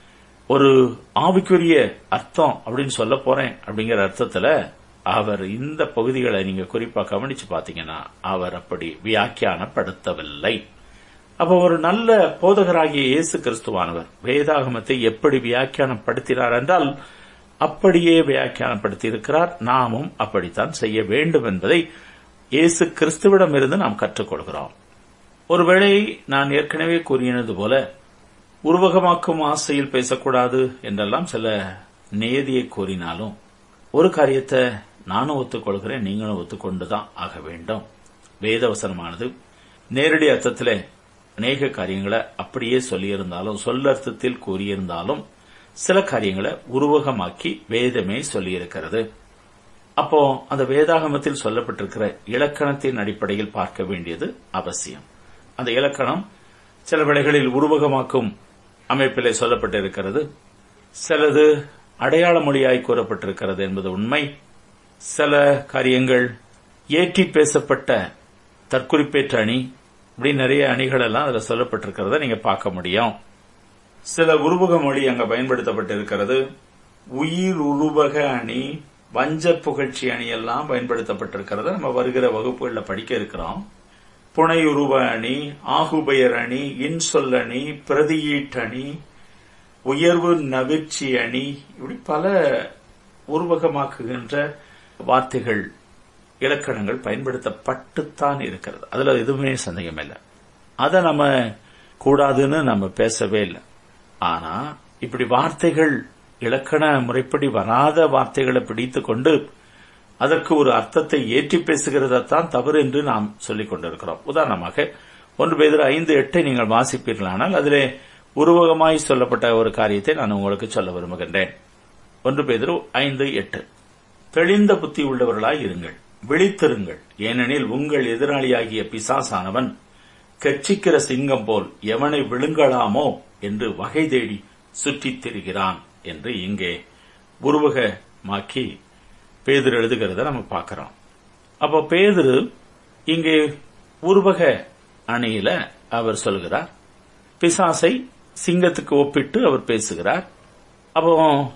ஒரு ஆவிக்குரிய அர்த்தம் அப்படின்னு சொல்ல போறேன் அப்படிங்கிற அர்த்தத்துல அவர் இந்த பகுதிகளை நீங்க குறிப்பா கவனிச்சு பாத்தீங்கன்னா அவர் அப்படி வியாக்கியானப்படுத்தவில்லை. அப்ப ஒரு நல்ல போதகராகிய இயேசு கிறிஸ்துவானவர் வேதாகமத்தை எப்படி வியாக்கியானப்படுத்தினார் என்றால் அப்படியே வியாக்கியானப்படுத்தி இருக்கிறார். நாமும் அப்படித்தான் செய்ய வேண்டும் என்பதை இயேசு கிறிஸ்துவிடமிருந்து நாம் கற்றுக்கொள்கிறோம். ஒருவேளை நான் ஏற்கனவே கூறியது போல உருவகமாக்கும் ஆசையில் பேசக்கூடாது என்றெல்லாம் சில நியதியை கூறினாலும் ஒரு காரியத்தை நானும் ஒத்துக்கொள்கிறேன், நீங்களும் ஒத்துக்கொண்டுதான் ஆக வேண்டும். வேதவசனமானது நேரடி அர்த்தத்தில் அநேக காரியங்களை அப்படியே சொல்லியிருந்தாலும் சொல்லர்த்தத்தில் கூறியிருந்தாலும் சில காரியங்களை உருவகமாக்கி வேதமே சொல்லியிருக்கிறது. அப்போ அந்த வேதாகமத்தில் சொல்லப்பட்டிருக்கிற இலக்கணத்தின் அடிப்படையில் பார்க்க வேண்டியது அவசியம். அந்த இலக்கணம் சில வேளைகளில் உருவகமாக்கும் அமைப்பிலே சொல்லப்பட்டிருக்கிறது, சிலது அடையாள மொழியாய் கூறப்பட்டிருக்கிறது என்பது உண்மை. சில காரியங்கள் ஏற்றி பேசப்பட்ட தற்குறிப்பேற்ற அணி, இப்படி நிறைய அணிகள் எல்லாம் அதுல சொல்லப்பட்டிருக்கிறத நீங்க பார்க்க முடியும். சில உருவக மொழி அங்க பயன்படுத்தப்பட்டிருக்கிறது. உயிர் உருவக அணி, வஞ்ச புகழ்ச்சி அணி எல்லாம் பயன்படுத்தப்பட்டிருக்கிறத நம்ம வருகிற வகுப்புகளில் படிக்க இருக்கிறோம். புனை உருவ அணி, ஆகுபெயர் அணி, இன்சொல் அணி, பிரதியீட்டணி, உயர்வு நவிர்ச்சி அணி, இப்படி பல உருவகமாக்குகின்ற வார்த்தைகள் இலக்கணங்கள் பயன்படுத்தப்பட்டுத்தான் இருக்கிறது. அதுல எதுவுமே சந்தேகம் இல்லை. அதை நம்ம கூடாதுன்னு நம்ம பேசவே இல்லை. ஆனா இப்படி வார்த்தைகள் இலக்கண முறைப்படி வராத வார்த்தைகளை பிடித்துக் கொண்டு அதற்கு ஒரு அர்த்தத்தை ஏற்றி பேசுகிறதான் தவறு என்று நாம் சொல்லிக் கொண்டிருக்கிறோம். உதாரணமாக 1 பேதுரு 5:8 நீங்கள் வாசிப்பீர்களானால் அதிலே உருவகமாய் சொல்லப்பட்ட ஒரு காரியத்தை நான் உங்களுக்கு சொல்ல விரும்புகின்றேன். 1 பேதுரு 5:8 தெளிந்த புத்தி உள்ளவர்களாய் இருங்கள், விழித்திருங்கள், ஏனெனில் உங்கள் எதிராளியாகிய பிசாசானவன் கட்சிக்கிற சிங்கம் போல் எவனை விழுங்கலாமோ என்று வகை தேடி சுற்றித் திரிகிறான் என்று இங்கே உருவகமாக்கி பேதுரு எழுதுகிறத நம்ம பார்க்கிறோம். அப்போ பேதுரு இங்கே உருவக அணியில அவர் சொல்கிறார். பிசாசை சிங்கத்துக்கு ஒப்பிட்டு அவர் பேசுகிறார். அப்போ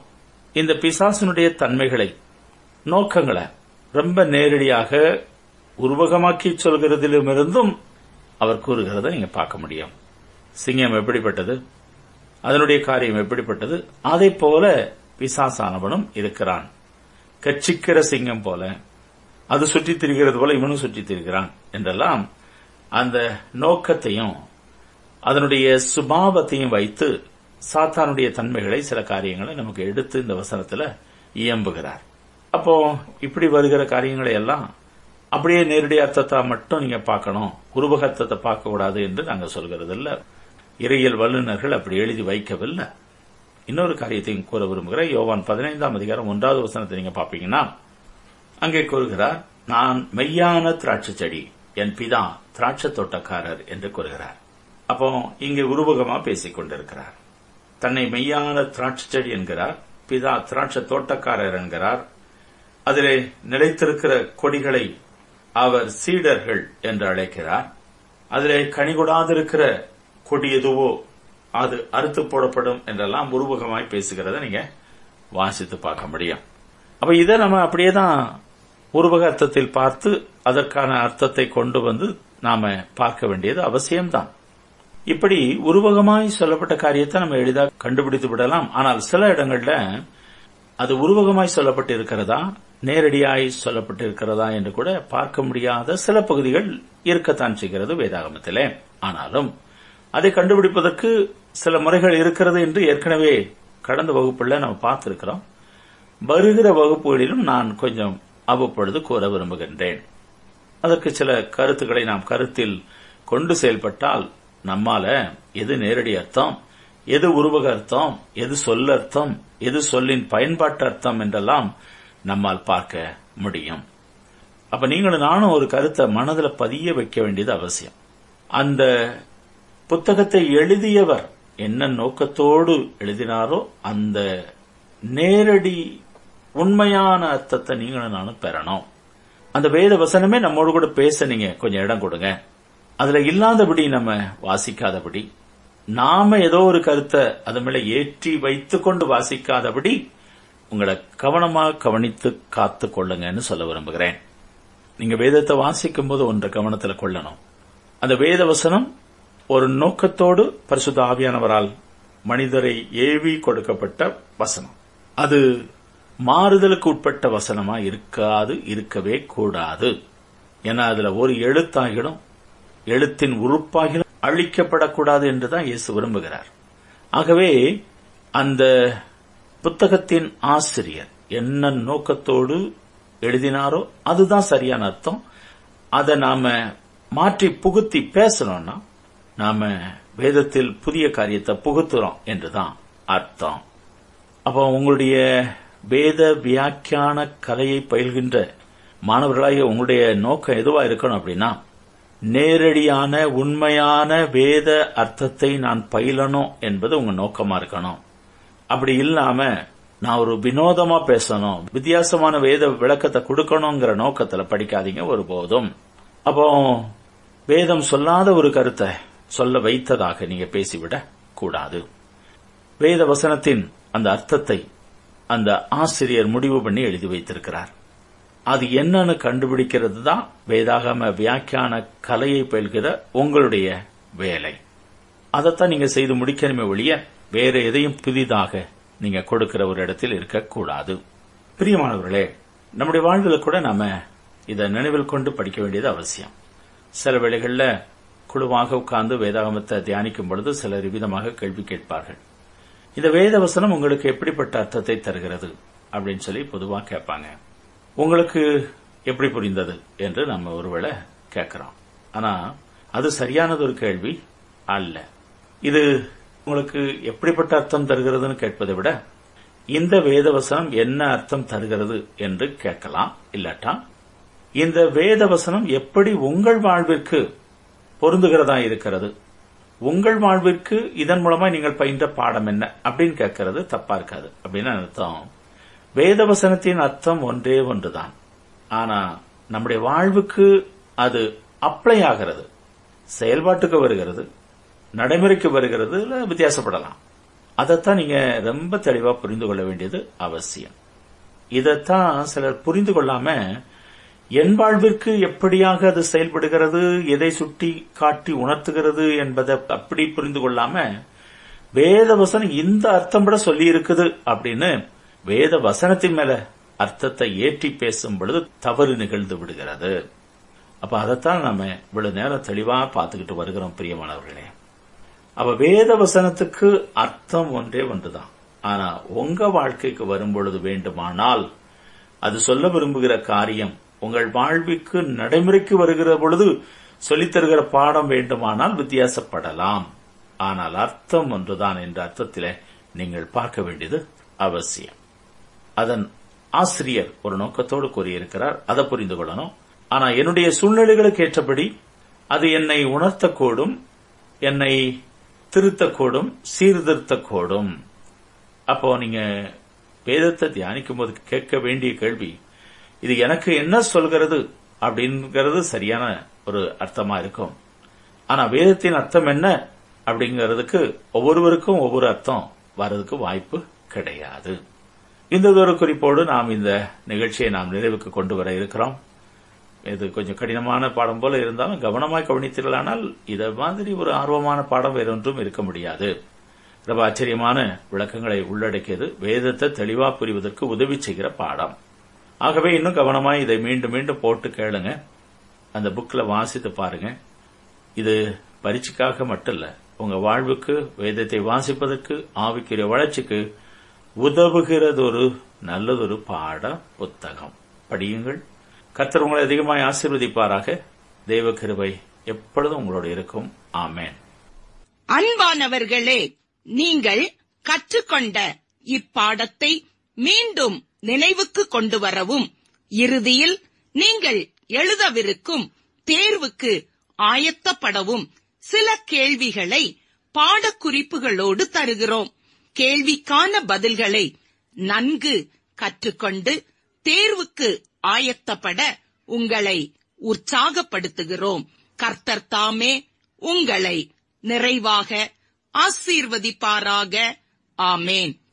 இந்த பிசாசனுடைய தன்மைகளை, நோக்கங்களை ரொம்ப நேரடியாக உருவகமாக்கி சொல்கிறதிலுமிருந்தும் அவர் கூறுகிறத நீங்க பார்க்க முடியும். சிங்கம் எப்படிப்பட்டது, அதனுடைய காரியம் எப்படிப்பட்டது, அதை போல பிசாசானவனும் இருக்கிறான். கட்சிக்கிற சிங்கம் போல, அது சுற்றித் திரிகிறது போல இவனும் சுற்றித் திரிகிறான் என்றெல்லாம் அந்த நோக்கத்தையும் அதனுடைய சுபாவத்தையும் வைத்து சாத்தானுடைய தன்மைகளை, சில காரியங்களை நமக்கு எடுத்து இந்த வசனத்துல இயம்புகிறார். அப்போ இப்படி வருகிற காரியங்களை எல்லாம் அப்படியே நேரடி அர்த்தத்தை மட்டும் நீங்க பார்க்கணும், உருவக அர்த்தத்தை பார்க்க கூடாது என்று நாங்க சொல்கிறது இல்ல. இறையியல் வல்லுநர்கள் அப்படி எழுதி வைக்கவில்லை. இன்னொரு காரியத்தையும் கூற விரும்புகிறேன். யோவான் 15ஆம் அதிகாரம் 1வது வசனத்தை நீங்க பாப்பீங்கன்னா அங்கே கூறுகிறார், நான் மெய்யான திராட்சை செடி, என் பிதா திராட்சை தோட்டக்காரர் என்று கூறுகிறார். அப்போ இங்கே உருவகமா பேசிக் கொண்டிருக்கிறார். தன்னை மெய்யான திராட்சை செடி என்கிறார், பிதா திராட்சை தோட்டக்காரர் என்கிறார். அதிலே நிலைத்திருக்கிற கொடிகளை அவர் சீடர்கள் என்று அழைக்கிறார். அதிலே கனிகொடாதிருக்கிற கொடி எதுவோ அது அறுத்து போடப்படும் என்றெல்லாம் உருவகமாய் பேசுகிறத நீங்க வாசித்து பார்க்க முடியும். அப்ப இதை நம்ம அப்படியேதான் உருவக அர்த்தத்தில் பார்த்து அதற்கான அர்த்தத்தை கொண்டு வந்து நாம பார்க்க வேண்டியது அவசியம்தான். இப்படி உருவகமாய் சொல்லப்பட்ட காரியத்தை நம்ம எளிதாக கண்டுபிடித்து விடலாம். ஆனால் சில இடங்கள்ல அது உருவகமாய் சொல்லப்பட்டு இருக்கிறதா, நேரடியாய் சொல்லப்பட்டு இருக்கிறதா என்று கூட பார்க்க முடியாத சில பகுதிகள் இருக்கத்தான் செய்கிறது வேதாகமத்திலே. ஆனாலும் அதை கண்டுபிடிப்பதற்கு சில முறைகள் இருக்கிறது என்று ஏற்கனவே கடந்த வகுப்புல நம்ம பார்த்திருக்கிறோம். வருகிற வகுப்புகளிலும் நான் கொஞ்சம் அவ்வப்பொழுது கூற விரும்புகின்றேன். அதற்கு சில கருத்துக்களை நாம் கருத்தில் கொண்டு செயல்பட்டால் நம்மால எது நேரடி அர்த்தம், எது உருவக அர்த்தம், எது சொல்லர்த்தம், எது சொல்லின் பயன்பாட்டு அர்த்தம் என்றெல்லாம் நம்மால் பார்க்க முடியும். அப்ப நீங்களும் நானும் ஒரு கருத்தை மனதில் பதிய வைக்க வேண்டியது அவசியம். அந்த புத்தகத்தை எழுதியவர் என்ன நோக்கத்தோடு எழுதினாரோ அந்த நேரடி உண்மையான அர்த்தத்தை நீங்களும் நானும் பெறணும். அந்த வேத வசனமே நம்மோடு கூட பேச நீங்க கொஞ்சம் இடம் கொடுங்க. அதுல இல்லாதபடி நம்ம வாசிக்காதபடி, நாம ஏதோ ஒரு கருத்தை அது மேல ஏற்றி வைத்துக் கொண்டு வாசிக்காதபடி உங்களை கவனமாக கவனித்து காத்து கொள்ளுங்கன்னு சொல்ல விரும்புகிறேன். நீங்க வேதத்தை வாசிக்கும் போது ஒன்றை கவனத்தில் கொள்ளணும். அந்த வேத வசனம் ஒரு நோக்கத்தோடு பரிசுத்த ஆவியானவரால் மனிதரை ஏவி கொடுக்கப்பட்ட வசனம். அது மாறுதலுக்கு உட்பட்ட வசனமா இருக்கவே கூடாது. ஏன்னா அதுல ஒரு எழுத்தாகிடும், எழுத்தின் உறுப்பாகிடும் அழிக்கப்படக்கூடாது என்றுதான் இயேசு விரும்புகிறார். ஆகவே அந்த புத்தகத்தின் ஆசிரியர் என்ன நோக்கத்தோடு எழுதினாரோ அதுதான் சரியான அர்த்தம். அதை நாம மாற்றி புகுத்தி பேசணும்னா நாம வேதத்தில் புதிய காரியத்தை புகுத்துறோம் என்றுதான் அர்த்தம். அப்போ உங்களுடைய வேத வியாக்கியான கலையை பயில்கின்ற மாணவர்களாகிய உங்களுடைய நோக்கம் எதுவா இருக்கணும் அப்படின்னா, நேரடியான உண்மையான வேத அர்த்தத்தை நான் பயிலணும் என்பது உங்க நோக்கமா இருக்கணும். அப்படி இல்லாம நான் ஒரு வினோதமா பேசணும், வித்தியாசமான வேத விளக்கத்தை கொடுக்கணுங்கிற நோக்கத்துல படிக்காதீங்க ஒருபோதும். அப்போ வேதம் சொல்லாத ஒரு கருத்தை சொல்ல வைத்ததாக நீங்க பேசிவிட கூடாது. வேத வசனத்தின் அந்த அர்த்தத்தை அந்த ஆசிரியர் முடிவு பண்ணி எழுதி வைத்திருக்கிறார். அது என்னன்னு கண்டுபிடிக்கிறது தான் வேதாகம வியாக்கியான கலையை பயில்கிற உங்களுடைய வேலை. அதைத்தான் நீங்க செய்து முடிக்கணுமே ஒழிய வேற எதையும் புதிதாக நீங்க கொடுக்கிற ஒரு இடத்தில் இருக்கக்கூடாது. பிரியமானவர்களே, நம்முடைய வாழ்வில் கூட நாம இதை நினைவில் கொண்டு படிக்க வேண்டியது அவசியம். சில வேளைகள்ல குழுவாக உட்கார்ந்து வேதாகமத்தை தியானிக்கும் பொழுது சிலர் விதமாக கேள்வி கேட்பார்கள். இந்த வேத வசனம் உங்களுக்கு எப்படிப்பட்ட அர்த்தத்தை தருகிறது அப்படின்னு சொல்லி பொதுவாக கேட்பாங்க. உங்களுக்கு எப்படி புரிந்தது என்று நம்ம ஒருவேளை கேட்கிறோம். ஆனா அது சரியானது ஒரு கேள்வி அல்ல. இது உங்களுக்கு எப்படிப்பட்ட அர்த்தம் தருகிறதுன்னு கேட்பதை விட இந்த வேத வசனம் என்ன அர்த்தம் தருகிறது என்று கேட்கலாம். இல்லாட்டா இந்த வேத வசனம் எப்படி உங்கள் வாழ்விற்கு பொருந்துகிறதா இருக்கிறது, உங்கள் வாழ்விற்கு இதன் மூலமா நீங்கள் பயின்ற பாடம் என்ன அப்படின்னு கேட்கறது தப்பா இருக்காது. அப்படின்னு அர்த்தம் வேத வசனத்தின் அர்த்தம் ஒன்றே ஒன்றுதான். ஆனா நம்முடைய வாழ்வுக்கு அது அப்ளை ஆகிறது, செயல்பாட்டுக்கு வருகிறது, நடைமுறைக்கு வருகிறது வித்தியாசப்படலாம். அதைத்தான் நீங்க ரொம்ப தெளிவா புரிந்து கொள்ள வேண்டியது அவசியம். இதைத்தான் சிலர் புரிந்து கொள்ளாம என் வாழ்விற்கு எப்படியாக அது செயல்படுகிறது, எதை சுட்டி காட்டி உணர்த்துகிறது என்பதை அப்படி புரிந்து கொள்ளாம வேத வசனம் இந்த அர்த்தம் கூட சொல்லி இருக்குது அப்படின்னு வேத வசனத்தின் மேல அர்த்தத்தை ஏற்றி பேசும் பொழுது தவறு நிகழ்ந்து விடுகிறது. அப்ப அதைத்தான் நம்ம இவ்வளவு நேரம் தெளிவா பார்த்துக்கிட்டு வருகிறோம் பிரியமானவர்களே. அப்ப வேத வசனத்துக்கு அர்த்தம் ஒன்றே ஒன்றுதான். ஆனா உங்க வாழ்க்கைக்கு வரும்பொழுது வேண்டுமானால் அது சொல்ல விரும்புகிற காரியம் உங்கள் வாழ்விற்கு நடைமுறைக்கு வருகிற பொழுது சொல்லித்தருகிற பாடம் வேண்டுமானால் வித்தியாசப்படலாம். ஆனால் அர்த்தம் ஒன்றுதான் என்ற அர்த்தத்திலே நீங்கள் பார்க்க வேண்டியது அவசியம். அதன் ஆசிரியர் ஒரு நோக்கத்தோடு கூறியிருக்கிறார், அதை புரிந்து கொள்ளணும். ஆனா என்னுடைய சூழ்நிலைகளுக்கு ஏற்றபடி அது என்னை உணர்த்தக்கூடும், என்னை திருத்தக்கூடும், சீர்திருத்தக்கூடும். அப்போ நீங்க வேதத்தை தியானிக்கும் போது கேட்க வேண்டிய கேள்வி, இது எனக்கு என்ன சொல்கிறது அப்படிங்கிறது சரியான ஒரு அர்த்தமா இருக்கும். ஆனா வேதத்தின் அர்த்தம் என்ன அப்படிங்கிறதுக்கு ஒவ்வொருவருக்கும் ஒவ்வொரு அர்த்தம் வர்றதுக்கு வாய்ப்பு கிடையாது. இந்த ஒரு குறிப்போடு நாம் இந்த நிகழ்ச்சியை நாம் நிறைவுக்கு கொண்டு வர இருக்கிறோம். இது கொஞ்சம் கடினமான பாடம் போல இருந்தாலும் கவனமாய் கவனித்தீர்களானால் இதை மாதிரி ஒரு ஆர்வமான பாடம் வேறொன்றும் இருக்க முடியாது. ரொம்ப ஆச்சரியமான விளக்கங்களை உள்ளடக்கியது. வேதத்தை தெளிவா புரிவதற்கு உதவி செய்கிற பாடம். ஆகவே இன்னும் கவனமாய் இதை மீண்டும் மீண்டும் போட்டு கேளுங்க, அந்த புக்ல வாசித்து பாருங்க. இது பரீட்சைக்காக மட்டும் இல்ல, உங்க வாழ்வுக்கு வேதத்தை வாசிப்பதற்கு ஆவிக்குரிய வளர்ச்சிக்கு உதவுகிறதொரு நல்லதொரு பாட புத்தகம். படியுங்கள். கர்த்தர் உங்களை அதிகமாய் ஆசீர்வதிப்பாராக. தேவ கிருபை எப்பொழுதும் உங்களோடு இருக்கும். ஆமென். அன்பானவர்களே, நீங்கள் கற்றுக்கொண்ட இப்பாடத்தை மீண்டும் நினைவுக்கு கொண்டு வரவும், இறுதியில் நீங்கள் எழுதவிருக்கும் தேர்வுக்கு ஆயத்தப்படவும் சில கேள்விகளை பாடக்குறிப்புகளோடு தருகிறோம். கேள்விக்கான பதில்களை நன்கு கற்றுக்கொண்டு தேர்வுக்கு ஆயத்தப்பட உங்களை உற்சாகப்படுத்துகிறோம். கர்த்தர் தாமே உங்களை நிறைவாக ஆசீர்வதிப்பாராக. ஆமேன்.